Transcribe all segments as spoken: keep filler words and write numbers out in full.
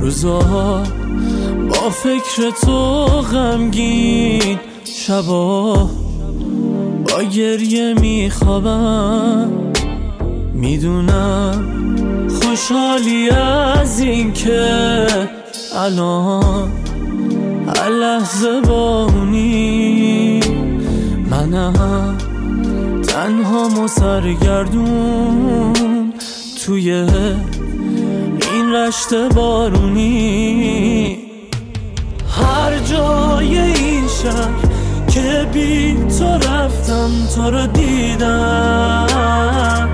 روزا با فکر تو غمگین، شبا با گریه میخوابم. میدونم خوشحالی از این که الان هر لحظه با اونی، منم تنها و سرگردون توی این رشت بارونی. هر جای این شهر که بی تو رفتم تو رو دیدم،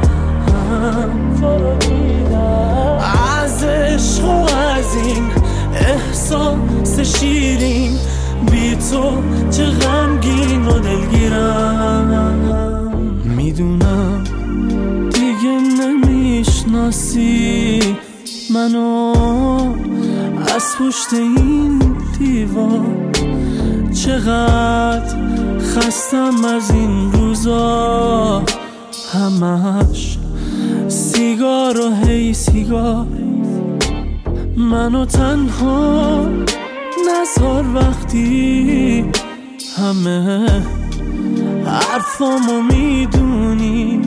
از عشق و از این احساس شیرین، بی تو چه غمگین و دلگیرم. میدونم دیگه نمیشناسی منو از پشت این دیوار، چقدر خستم از این روزا، همش سیگار و هی سیگار. منو تنها نذار وقتی همه حرفامو میدونی،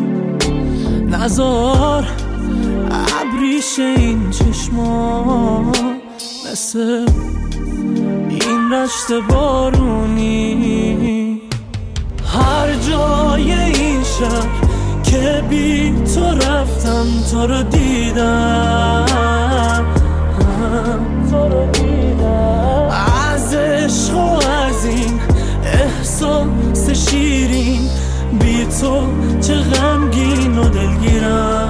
نذار ابریش این چشما مثل این رشت بارونی. هر جای این شهر که بی تو رفتم تو رو دیدم، از عشق و از این احساس شیرین، بی تو چه غمگین و دلگیرم.